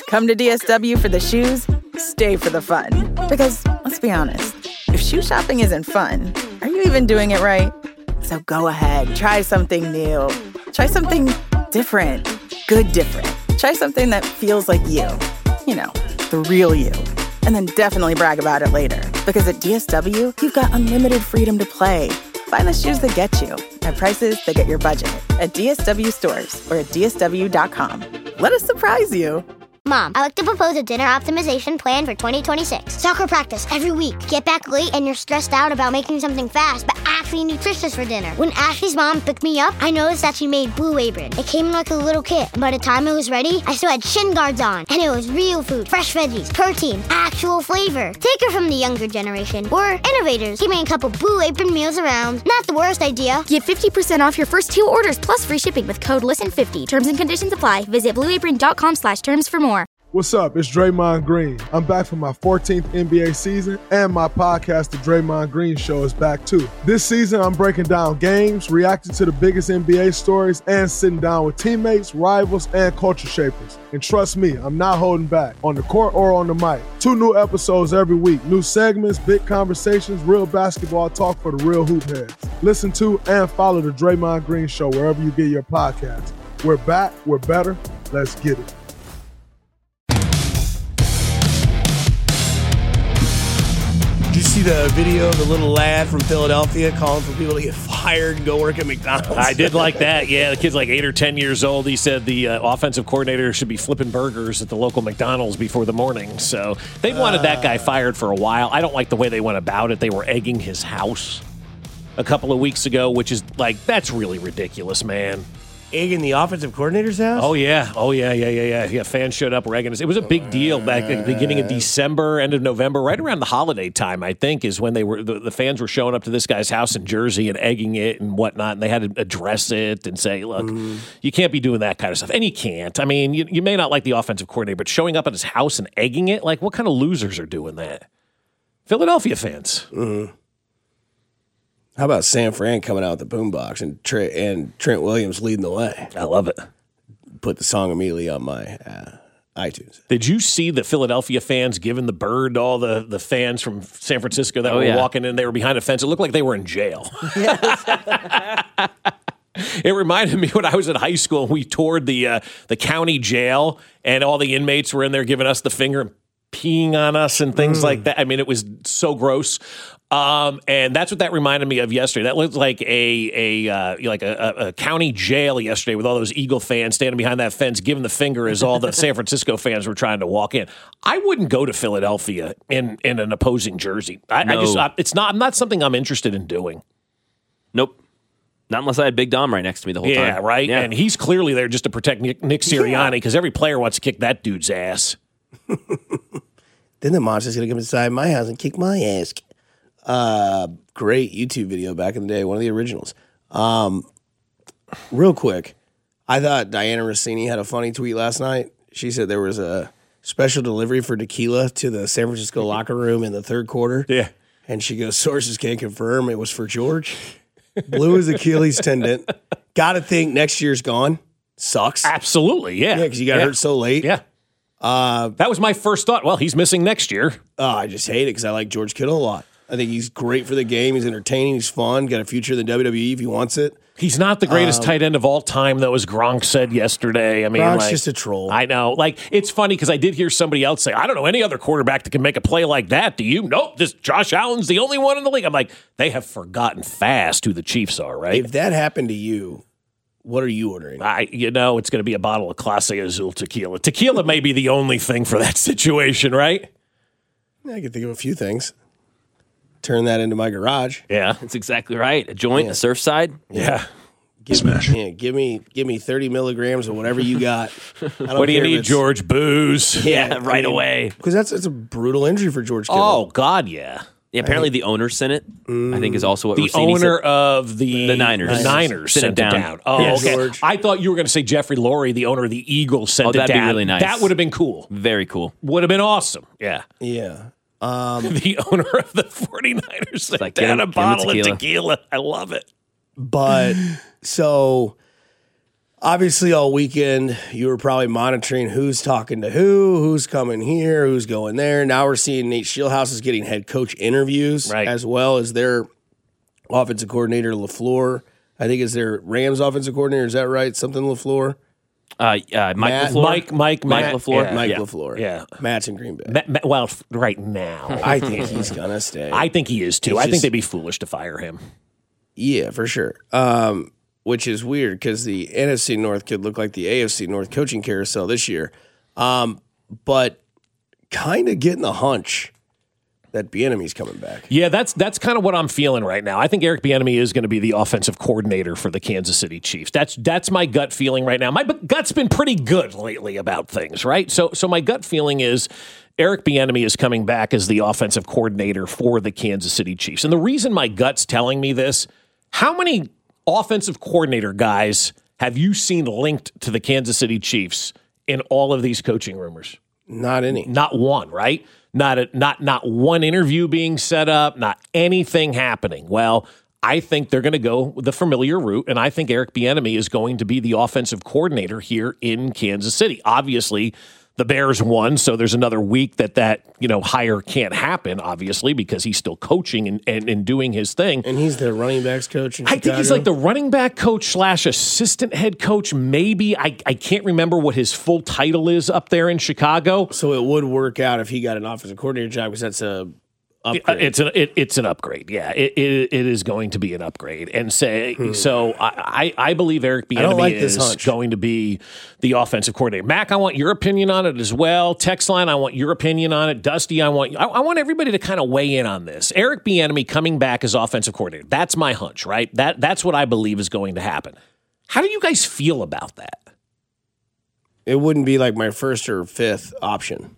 Come to DSW for the shoes, stay for the fun. Because, let's be honest, if shoe shopping isn't fun, are you even doing it right? So go ahead, try something new. Try something different. Good different. Try something that feels like you. You know, the real you. And then definitely brag about it later. Because at DSW, you've got unlimited freedom to play. Find the shoes that get you at prices that get your budget at DSW stores or at DSW.com. Let us surprise you. Mom, I like to propose a dinner optimization plan for 2026. Soccer practice every week. Get back late and you're stressed out about making something fast, but actually nutritious for dinner. When Ashley's mom picked me up, I noticed that she made Blue Apron. It came in like a little kit. By the time it was ready, I still had shin guards on. And it was real food, fresh veggies, protein, actual flavor. Take her from the younger generation. We're innovators. Give me a couple Blue Apron meals around. Not the worst idea. Get 50% off your first 2 orders plus free shipping with code LISTEN50. Terms and conditions apply. Visit blueapron.com/terms for more. What's up? It's Draymond Green. I'm back for my 14th NBA season, and my podcast, The Draymond Green Show, is back too. This season, I'm breaking down games, reacting to the biggest NBA stories, and sitting down with teammates, rivals, and culture shapers. And trust me, I'm not holding back, on the court or on the mic. 2 new episodes every week, new segments, big conversations, real basketball talk for the real hoop heads. Listen to and follow The Draymond Green Show wherever you get your podcasts. We're back, we're better, let's get it. Did you see the video of the little lad from Philadelphia calling for people to get fired and go work at McDonald's? I did like that. Yeah, the kid's like 8 or 10 years old. He said the offensive coordinator should be flipping burgers at the local McDonald's before the morning. So they wanted that guy fired for a while. I don't like the way they went about it. They were egging his house a couple of weeks ago, which is like, that's really ridiculous, man. Egging the offensive coordinator's house? Oh, yeah. Yeah, fans showed up egging us. It was a big deal back at the beginning of December, end of November, right around the holiday time, I think, is when they were the fans were showing up to this guy's house in Jersey and egging it and whatnot, and they had to address it and say, look, you can't be doing that kind of stuff. And you can't. I mean, you may not like the offensive coordinator, but showing up at his house and egging it, like, what kind of losers are doing that? Philadelphia fans. Mm-hmm. How about San Fran coming out with the boombox and Trent Williams leading the way? I love it. Put the song immediately on my iTunes. Did you see the Philadelphia fans giving the bird to all the fans from San Francisco that were walking in? They were behind a fence. It looked like they were in jail. It reminded me when I was in high school and we toured the county jail and all the inmates were in there giving us the finger and peeing on us and things like that. I mean, it was so gross. And that's what that reminded me of yesterday. That looked like a county jail yesterday with all those Eagle fans standing behind that fence giving the finger as all the San Francisco fans were trying to walk in. I wouldn't go to Philadelphia in an opposing jersey. It's not something I'm interested in doing. Nope. Not unless I had Big Dom right next to me the whole time. Yeah, right? Yeah. And he's clearly there just to protect Nick Sirianni because every player wants to kick that dude's ass. Then the monster's going to come inside my house and kick my ass. Great YouTube video back in the day, one of the originals. Real quick, I thought Diana Rossini had a funny tweet last night. She said there was a special delivery for tequila to the San Francisco locker room in the third quarter. Yeah. And she goes, sources can't confirm it was for George. Blew his Achilles tendon. Got to think next year's gone. Sucks. Absolutely, yeah. Yeah, because you got hurt so late. Yeah. That was my first thought. Well, he's missing next year. I just hate it because I like George Kittle a lot. I think he's great for the game. He's entertaining. He's fun. Got a future in the WWE if he wants it. He's not the greatest tight end of all time, though, as Gronk said yesterday. I mean, Gronk's just a troll. I know. Like, it's funny because I did hear somebody else say, I don't know any other quarterback that can make a play like that. Do you? Nope. This Josh Allen's the only one in the league. I'm like, they have forgotten fast who the Chiefs are, right? If that happened to you, what are you ordering? It's going to be a bottle of Clase Azul tequila. Tequila may be the only thing for that situation, right? I can think of a few things. Turn that into my garage. Yeah, that's exactly right. A joint, a Surfside. Yeah. Smash. Yeah, give me 30 milligrams of whatever you got. What do you need, George? Booze. Yeah, right away. Because that's a brutal injury for George Kittle. Oh, God, yeah. Yeah, apparently the owner sent it. I think is also what the Rossini owner said. of the Niners. The Niners sent it down. Oh, yes. okay. George. I thought you were going to say Jeffrey Lurie, the owner of the Eagles, sent it down. That'd be really nice. That would have been cool. Very cool. Would have been awesome. Yeah. Yeah. The owner of the 49ers sent down a bottle of tequila. I love it. But so Obviously, all weekend, you were probably monitoring who's talking to who's coming here, who's going there. Now we're seeing Nate Shieldhouse is getting head coach interviews, as well as their offensive coordinator, LaFleur. I think is their Rams offensive coordinator. Is that right? Something LaFleur? Mike LaFleur. Mike LaFleur. Mike LaFleur. Yeah. Matt's in Green Bay. Well, right now. I think he's going to stay. I think he is, too. I think they'd be foolish to fire him. Yeah, for sure. Which is weird because the NFC North could look like the AFC North coaching carousel this year. But kind of getting the hunch that Bieniemy's coming back. Yeah, that's kind of what I'm feeling right now. I think Eric Bieniemy is going to be the offensive coordinator for the Kansas City Chiefs. That's my gut feeling right now. My gut's been pretty good lately about things, right? So my gut feeling is Eric Bieniemy is coming back as the offensive coordinator for the Kansas City Chiefs. And the reason my gut's telling me this, how many offensive coordinator guys have you seen linked to the Kansas City Chiefs in all of these coaching rumors? Not any. Not one, right? Not one interview being set up, not anything happening. Well, I think they're going to go the familiar route, and I think Eric Bieniemy is going to be the offensive coordinator here in Kansas City. Obviously, the Bears won, so there's another week that hire can't happen, obviously, because he's still coaching and doing his thing. And he's the running backs coach in Chicago? I think he's like the running back coach / assistant head coach, maybe. I can't remember what his full title is up there in Chicago. So it would work out if he got an offensive coordinator job because that's a upgrade. It's an upgrade. Yeah, it is going to be an upgrade. And so I believe Eric Bieniemy is going to be the offensive coordinator. Mac, I want your opinion on it as well. Text line, I want your opinion on it. Dusty, I want everybody to kind of weigh in on this. Eric Bieniemy coming back as offensive coordinator. That's my hunch, right? That's what I believe is going to happen. How do you guys feel about that? It wouldn't be like my first or fifth option.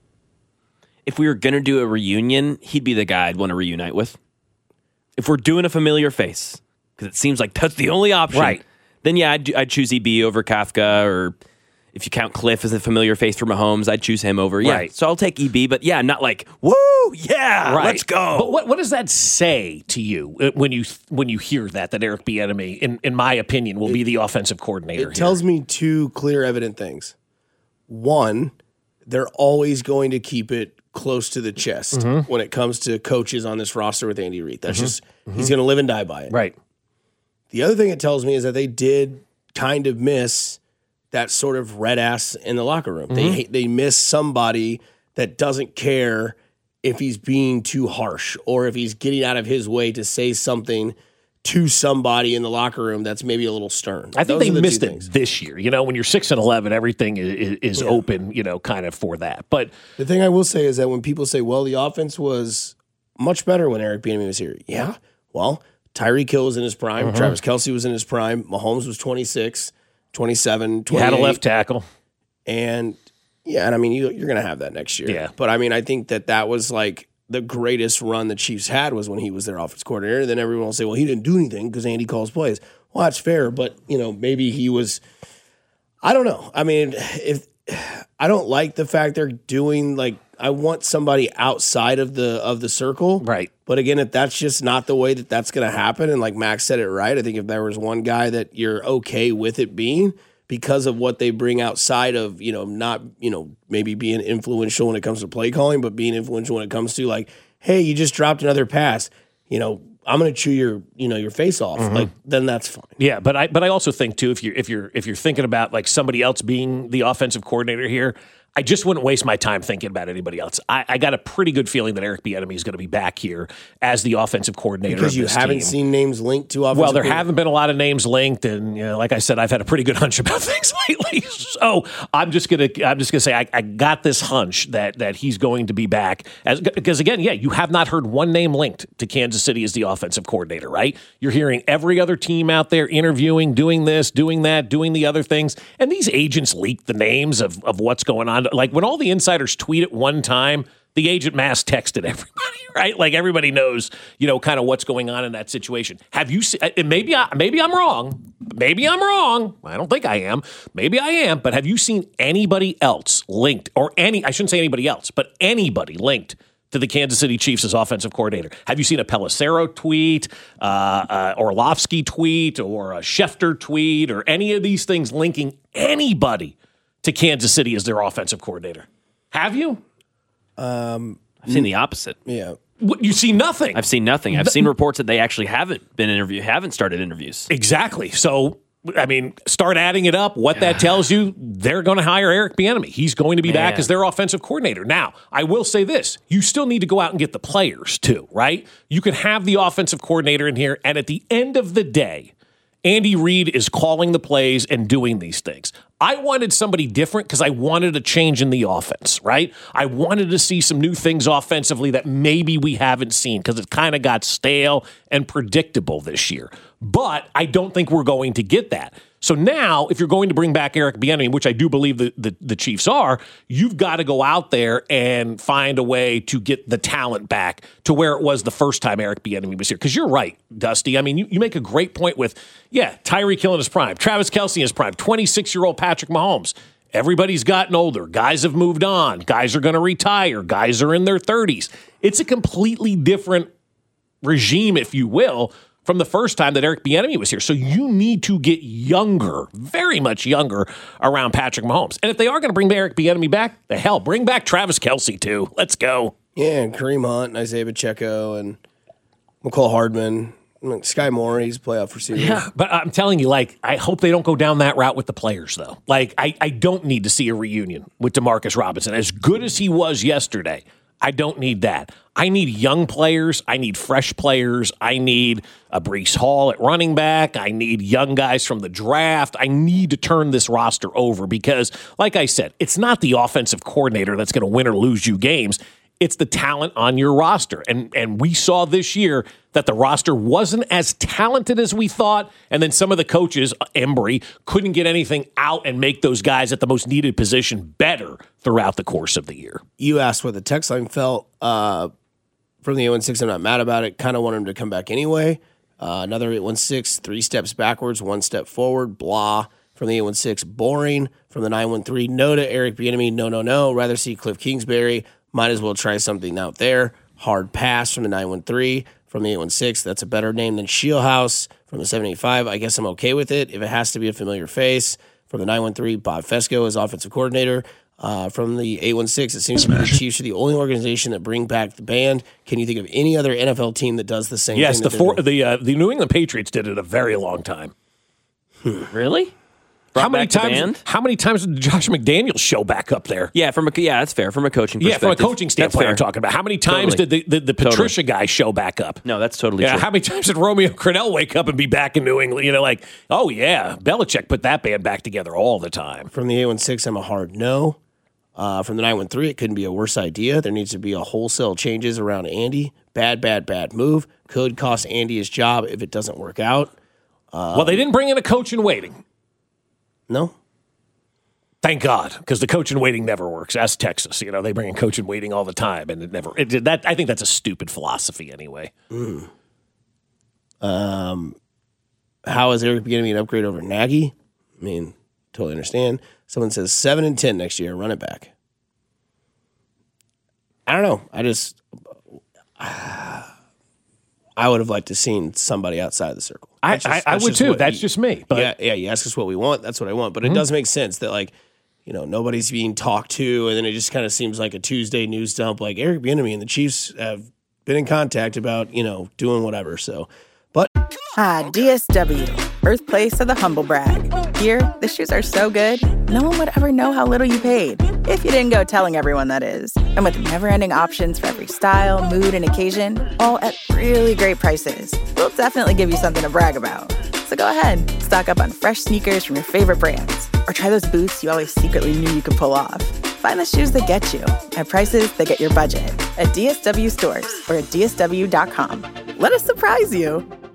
If we were going to do a reunion, he'd be the guy I'd want to reunite with. If we're doing a familiar face, because it seems like that's the only option, right? Then yeah, I'd choose EB over Kafka, or if you count Cliff as a familiar face for Mahomes, I'd choose him over. Yeah, right. So I'll take EB, but yeah, not like woo, yeah, right. Let's go. But what does that say to you when you hear that Eric Bieniemy, in my opinion, will be the offensive coordinator? It tells me two clear, evident things. One, they're always going to keep it close to the chest when it comes to coaches on this roster with Andy Reid. That's just, he's going to live and die by it. Right. The other thing it tells me is that they did kind of miss that sort of red ass in the locker room. They miss somebody that doesn't care if he's being too harsh or if he's getting out of his way to say something to somebody in the locker room that's maybe a little stern. I think they missed it this year. When you're 6-11, everything is open, kind of for that. But the thing I will say is that when people say, well, the offense was much better when Eric Bieniemy was here. Yeah. Well, Tyreek Hill was in his prime. Travis Kelce was in his prime. Mahomes was 26, 27, 28. He had a left tackle. And I mean, you're going to have that next year. Yeah. But I mean, I think that was like the greatest run the Chiefs had was when he was their offense coordinator. Then everyone will say, well, he didn't do anything because Andy calls plays. Well, that's fair, but maybe he was. I don't know. I mean, if I don't like the fact they're doing I want somebody outside of the circle, right? But again, if that's just not the way that's going to happen, and like Max said it right, I think if there was one guy that you're okay with it being because of what they bring outside of not maybe being influential when it comes to play calling, but being influential when it comes to like, hey, you just dropped another pass, I'm going to chew your face off. Then that's fine. Yeah, but I also think too, if you're thinking about like somebody else being the offensive coordinator here, I just wouldn't waste my time thinking about anybody else. I got a pretty good feeling that Eric Bieniemy is going to be back here as the offensive coordinator because of this you haven't team. Seen names linked to offensive. Well, there haven't been a lot of names linked, and like I said, I've had a pretty good hunch about things lately. So I'm just gonna say I got this hunch that he's going to be back because again, you have not heard one name linked to Kansas City as the offensive coordinator, right? You're hearing every other team out there interviewing, doing this, doing that, doing the other things, and these agents leak the names of what's going on. Like when all the insiders tweet at one time, the agent mass texted everybody, right? Like everybody knows, kind of what's going on in that situation. Have you seen, maybe I'm wrong. Maybe I'm wrong. I don't think I am. Maybe I am. But have you seen anybody else linked I shouldn't say anybody else, but anybody linked to the Kansas City Chiefs as offensive coordinator? Have you seen a Pelissero tweet, Orlovsky tweet, or a Schefter tweet, or any of these things linking anybody to Kansas City as their offensive coordinator? Have you? I've seen the opposite. Yeah. You see nothing. I've seen nothing. I've seen reports that they actually haven't started interviews. Exactly. So, I mean, start adding it up. What that tells you, they're going to hire Eric Bieniemy. He's going to be back as their offensive coordinator. Now, I will say this. You still need to go out and get the players, too, right? You can have the offensive coordinator in here, and at the end of the day, Andy Reid is calling the plays and doing these things. I wanted somebody different because I wanted a change in the offense, right? I wanted to see some new things offensively that maybe we haven't seen because it kind of got stale and predictable this year. But I don't think we're going to get that. So now, if you're going to bring back Eric Bieniemy, which I do believe the Chiefs are, you've got to go out there and find a way to get the talent back to where it was the first time Eric Bieniemy was here. Because you're right, Dusty. I mean, you make a great point with, Tyreek Hill in his prime, Travis Kelce in his prime, 26-year-old Patrick Mahomes. Everybody's gotten older. Guys have moved on. Guys are going to retire. Guys are in their 30s. It's a completely different regime, if you will, from the first time that Eric Bieniemy was here. So you need to get younger, very much younger, around Patrick Mahomes. And if they are going to bring Eric Bieniemy back, the hell, bring back Travis Kelce too. Let's go. Yeah, and Kareem Hunt and Isaiah Pacheco and McCole Hardman. Sky Moore, he's a playoff receiver. Yeah, but I'm telling you, I hope they don't go down that route with the players, though. I don't need to see a reunion with Demarcus Robinson. As good as he was yesterday, I don't need that. I need young players. I need fresh players. I need a Breece Hall at running back. I need young guys from the draft. I need to turn this roster over because, like I said, it's not the offensive coordinator that's going to win or lose you games. It's the talent on your roster. And we saw this year that the roster wasn't as talented as we thought. And then some of the coaches, Embry, couldn't get anything out and make those guys at the most needed position better throughout the course of the year. You asked what the text line felt from the 816. I'm not mad about it. Kind of want him to come back anyway. Another 816, 3 steps backwards, 1 step forward, blah. From the 816, boring. From the 913, no to Eric Bieniemy, no. Rather see Cliff Kingsbury. Might as well try something out there. Hard pass from the 913. From the 816, that's a better name than Shieldhouse. From the 785, I guess I'm okay with it if it has to be a familiar face. From the 913, Bob Fesco as offensive coordinator. From the 816, it seems to me the Chiefs are the only organization that bring back the band. Can you think of any other NFL team that does the same thing? Yes, the New England Patriots did it a very long time. Really? How many times did Josh McDaniels show back up there? Yeah, that's fair. From a coaching perspective. Yeah, from a coaching standpoint, I'm talking about. How many times did the Patricia guy show back up? No, that's totally true. How many times did Romeo Crennel wake up and be back in New England? Belichick put that band back together all the time. From the 816, I'm a hard no. From the 913, it couldn't be a worse idea. There needs to be a wholesale changes around Andy. Bad move. Could cost Andy his job if it doesn't work out. Well, they didn't bring in a coach in waiting. No. Thank God, because the coach in waiting never works. Ask Texas. They bring in coach in waiting all the time, and it never. I think that's a stupid philosophy anyway. How is Eric Bieniemy an upgrade over Nagy? I mean, totally understand. Someone says 7-10 next year. Run it back. I don't know. I would have liked to seen somebody outside the circle. I would too. That's just me. But yeah. You ask us what we want. That's what I want. But it does make sense that nobody's being talked to, and then it just kind of seems like a Tuesday news dump. Like Eric Bieniemy and the Chiefs have been in contact about doing whatever. So, but DSW, birthplace of the humble brag. Here, the shoes are so good, no one would ever know how little you paid. If you didn't go telling everyone, that is. And with never-ending options for every style, mood, and occasion, all at really great prices, we'll definitely give you something to brag about. So go ahead, stock up on fresh sneakers from your favorite brands, or try those boots you always secretly knew you could pull off. Find the shoes that get you at prices that get your budget at DSW stores or at DSW.com. Let us surprise you.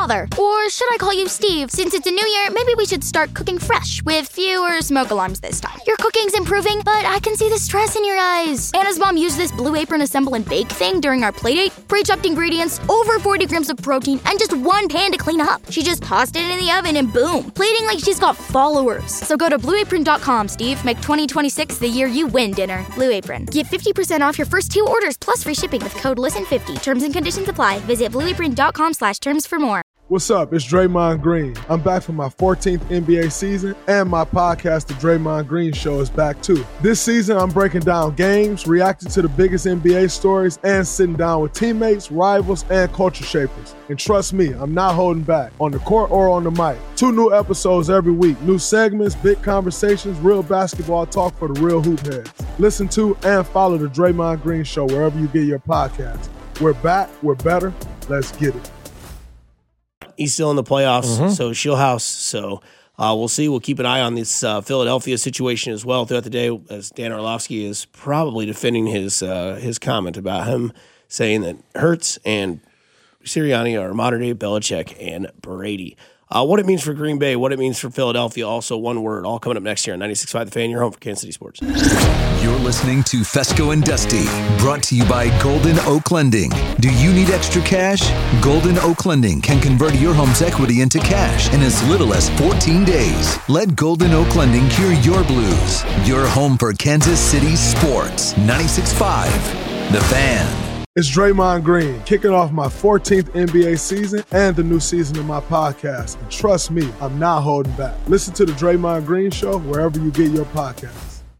father. Or should I call you Steve? Since it's a new year, maybe we should start cooking fresh with fewer smoke alarms this time. Your cooking's improving, but I can see the stress in your eyes. Anna's mom used this Blue Apron assemble and bake thing during our playdate. Pre-chopped ingredients, over 40 grams of protein, and just one pan to clean up. She just tossed it in the oven and boom, plating like she's got followers. So go to blueapron.com, Steve. Make 2026 the year you win dinner. Blue Apron. Get 50% off your first 2 orders plus free shipping with code LISTEN50. Terms and conditions apply. Visit blueapron.com/terms for more. What's up? It's Draymond Green. I'm back for my 14th NBA season, and my podcast, The Draymond Green Show, is back too. This season, I'm breaking down games, reacting to the biggest NBA stories, and sitting down with teammates, rivals, and culture shapers. And trust me, I'm not holding back, on the court or on the mic. 2 new episodes every week, new segments, big conversations, real basketball talk for the real hoop heads. Listen to and follow The Draymond Green Show wherever you get your podcasts. We're back, we're better, let's get it. He's still in the playoffs, so Shieldhouse. So we'll see. We'll keep an eye on this Philadelphia situation as well throughout the day, as Dan Orlovsky is probably defending his comment about him saying that Hurts and Sirianni are modern-day Belichick and Brady. What it means for Green Bay, what it means for Philadelphia, also one word, all coming up next year on 96.5 The Fan, your home for Kansas City sports. You're listening to Fesco and Dusty, brought to you by Golden Oak Lending. Do you need extra cash? Golden Oak Lending can convert your home's equity into cash in as little as 14 days. Let Golden Oak Lending cure your blues. Your home for Kansas City sports. 96.5 The Fan. It's Draymond Green, kicking off my 14th NBA season and the new season of my podcast. And trust me, I'm not holding back. Listen to The Draymond Green Show wherever you get your podcasts.